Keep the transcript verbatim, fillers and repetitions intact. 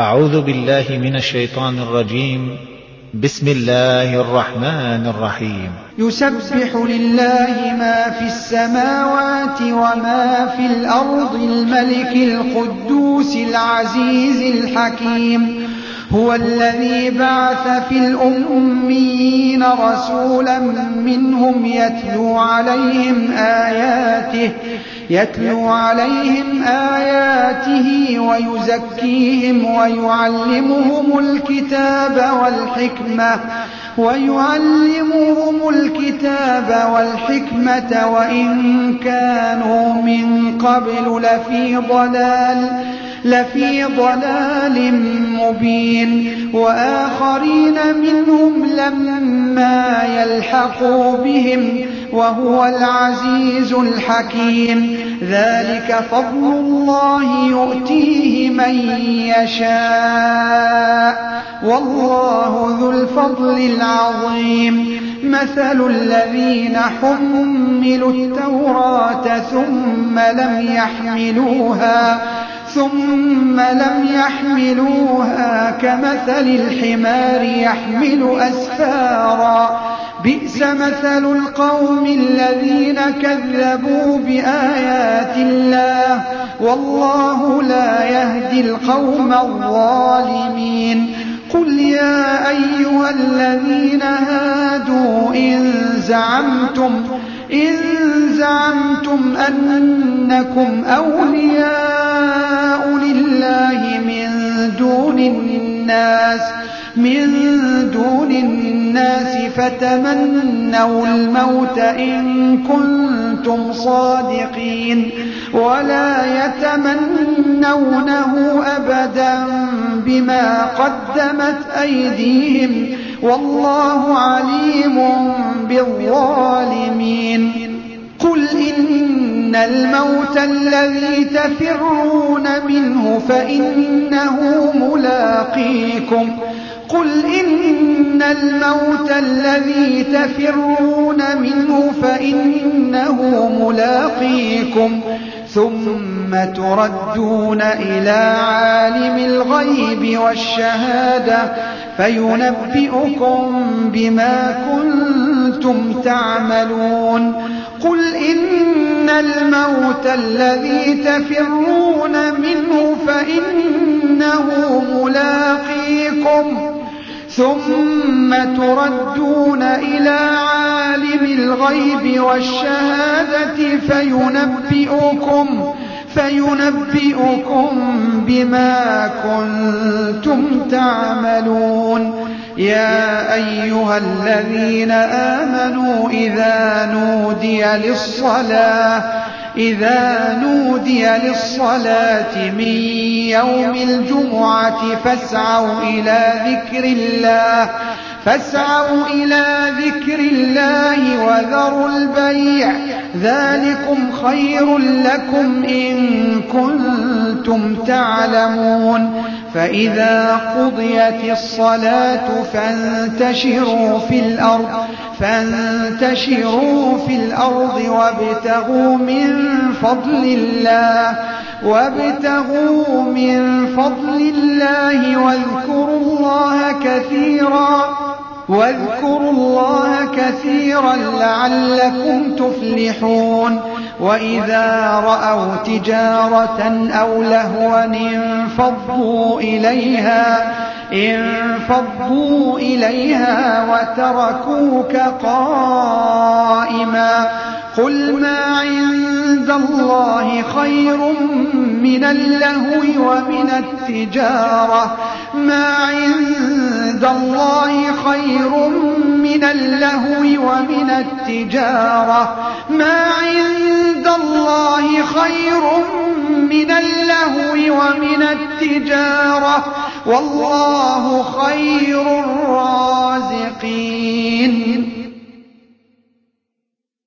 أعوذ بالله من الشيطان الرجيم. بسم الله الرحمن الرحيم. يسبح لله ما في السماوات وما في الأرض الملك القدوس العزيز الحكيم. هو الذي بعث في الأميين رسولا منهم يتلو عليهم آياته يتلو عليهم آياته ويزكيهم ويعلمهم الكتاب والحكمة ويعلمهم الكتاب والحكمة وإن كانوا من قبل لفي ضلال لفي ضلال مبين. وآخرين منهم لما يلحقوا بهم وهو العزيز الحكيم. ذلك فضل الله يؤتيه من يشاء والله ذو الفضل العظيم. مثل الذين حملوا التوراة ثم لم يحملوها ثم لم يحملوها كمثل الحمار يحمل أسفارا بئس مثل القوم الذين كذبوا بآيات الله والله لا يهدي القوم الظالمين. قل يا أيها الذين هادوا إن زعمتم إن زعمتم أنكم أولياء لله من دون الناس من دون الناس فتمنوا الموت إن كنتم صادقين ولا يتمنونه أبدا بما قدمت أيديهم والله عليم بالظالمين. قل إن الموت الذي تفرون منه فإنه ملاقيكم قل إن الموت الذي تفرون منه فإنه ملاقيكم ثم تردون إلى عالم الغيب والشهادة فينبئكم بما كنتم تعملون. قل إن الموت الذي تفرون منه فإنه ملاقيكم ثم تردون إلى عالم الغيب والشهادة فينبئكم فينبئكم بما كنتم تعملون. يا أيها الذين آمنوا إذا نودي للصلاة إذا نودي للصلاة من يوم الجمعة فاسعوا إلى ذكر الله فاسعوا إلى ذكر الله وذروا البيع ذلكم خير لكم إن كنتم تعلمون. فإذا قضيت الصلاة فانتشروا في الأرض فانتشروا في الأرض وابتغوا من فضل الله وابتغوا من فضل الله واذكروا الله كثيرا واذكروا الله كثيرا لعلكم تفلحون. وإذا رأوا تجارة أو لهوا انفضوا إليها انفضوا إليها وتركوك قائما. قل ما عند الله خير من اللهو ومن التجارة ما عند الله خير من اللهو ومن التجارة ما عند الله خير من اللهو ومن التجارة والله خير الرازقين.